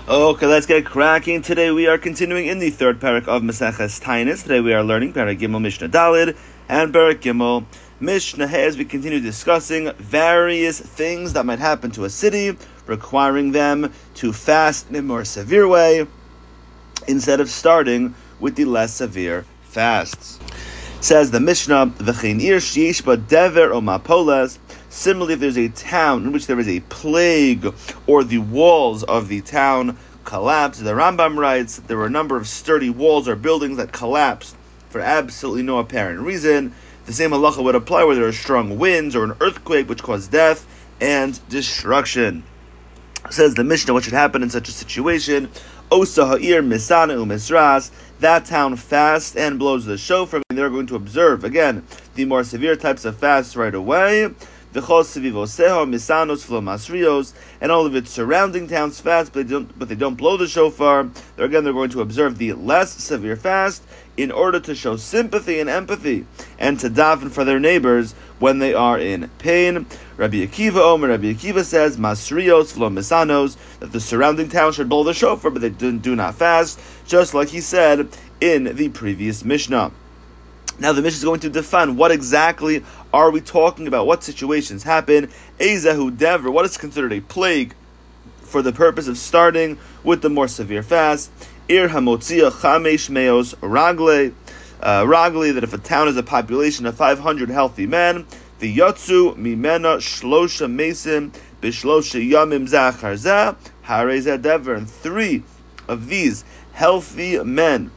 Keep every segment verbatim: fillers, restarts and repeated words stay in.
Okay, let's get cracking. Today we are continuing in the third parak of Maseches Taanis. Today we are learning Parak Gimel Mishnah Dalid and Parak Gimel Mishnah Hey as we continue discussing various things that might happen to a city, requiring them to fast in a more severe way instead of starting with the less severe fasts. Says the Mishnah, V'chein ir sheyesh ba dever o mapoles. Similarly, if there's a town in which there is a plague or the walls of the town collapse, the Rambam writes that there were a number of sturdy walls or buildings that collapsed for absolutely no apparent reason. The same halacha would apply where there are strong winds or an earthquake which caused death and destruction. Says the Mishnah, what should happen in such a situation? Osa ha'ir misana u'misras. That town fasts and blows the shofar, and they're going to observe, again, the more severe types of fasts right away. And all of its surrounding towns fast, but they don't, but they don't blow the shofar. They're, again, they're going to observe the less severe fast in order to show sympathy and empathy and to daven for their neighbors when they are in pain. Rabbi Akiva Omer, Rabbi Akiva says, Masrios v'lo misanos, that the surrounding towns should blow the shofar, but they do, do not fast, just like he said in the previous Mishnah. Now the Mishnah is going to define what exactly are we talking about, what situations happen. Ezehu dever, what is considered a plague for the purpose of starting with the more severe fast. Ir hamotzia chamesh meos ragle, uh, ragle, that if a town has a population of five hundred healthy men, the yotzu mimena shlosha mesim bishlosha yamim zachar zeh harezeh dever, and three of these healthy men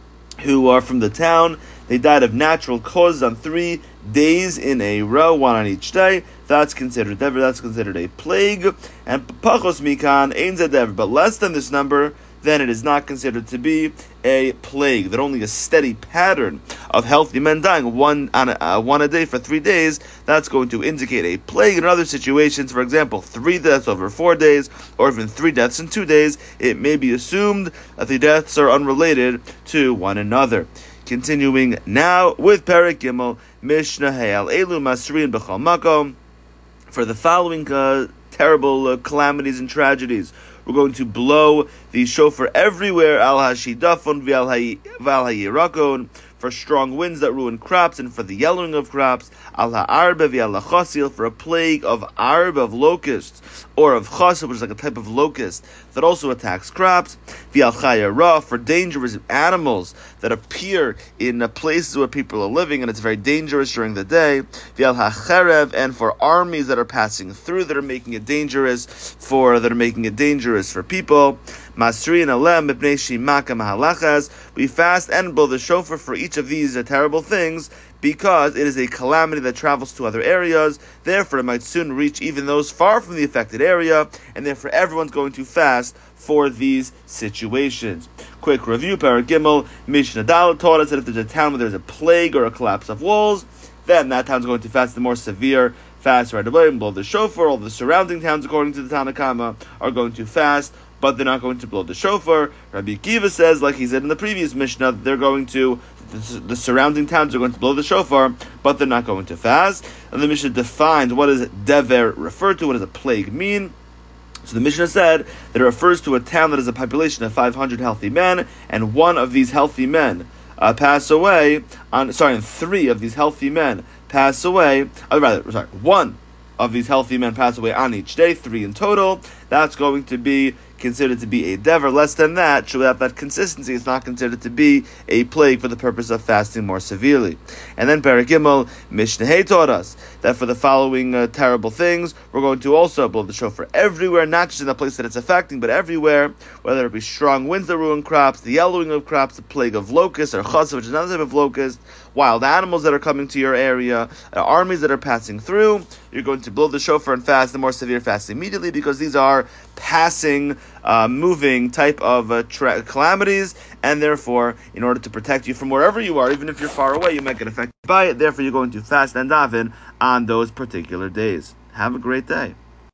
who are from the town, they died of natural causes on three days in a row, one on each day. That's considered dever. That's considered a plague. And pachos mikan ein zeh dever. But less than this number, then it is not considered to be a plague. That only a steady pattern of healthy men dying one on a, uh, one a day for three days, that's going to indicate a plague. In other situations, for example, three deaths over four days, or even three deaths in two days, it may be assumed that the deaths are unrelated to one another. Continuing now with Parak Gimel Mishnah Hayal Elu Masriin B'chal Makom. For the following uh, terrible uh, calamities and tragedies, we're going to blow the shofar everywhere, al hashidafon v'al hayirakon, for strong winds that ruin crops and for the yellowing of crops, al ha'arba v'al chasil, for a plague of arba, of locusts, or of chasil, which is like a type of locust that also attacks crops, v'al chayara, for dangerous animals that appear in uh, places where people are living and it's very dangerous during the day, v'al hacherev, and for armies that are passing through that are making it dangerous for that are making it dangerous for people. Masriin alem mipnei shimaka mahalachas. We fast and blow the shofar for each of these uh, terrible things because it is a calamity that travels to other areas. Therefore, it might soon reach even those far from the affected area, and therefore everyone's going to fast for these situations. Quick review: Parak Gimel Mishnah Daled taught us that if there's a town where there's a plague or a collapse of walls, then that town's going to fast the more severe fast right away and blow the shofar. All the surrounding towns, according to the Tanna Kama, are going to fast, but they're not going to blow the shofar. Rabbi Akiva says, like he said in the previous Mishnah, they're going to, the, the surrounding towns are going to blow the shofar, but they're not going to fast. And the Mishnah defined what does dever refer to, what does a plague mean. So the Mishnah said that it refers to a town that has a population of five hundred healthy men, and one of these healthy men uh, pass away, on, sorry, and three of these healthy men pass away, or rather, sorry, one of these healthy men pass away on each day, three in total. That's going to be considered to be a dever. Less than that, should have that consistency, it's not considered to be a plague for the purpose of fasting more severely. And then Parak Gimel Mishnah Hey taught us that for the following uh, terrible things, we're going to also blow the shofar everywhere, not just in the place that it's affecting, but everywhere, whether it be strong winds that ruin crops, the yellowing of crops, the plague of locusts, or chasa, which is another type of locust, wild animals that are coming to your area, uh, armies that are passing through. You're going to blow the shofar and fast the more severe fast immediately, because these are passing, uh, moving type of uh, tra- calamities, and therefore, in order to protect you from wherever you are, even if you're far away, you might get affected by it. Therefore, you're going to fast and daven on those particular days. Have a great day.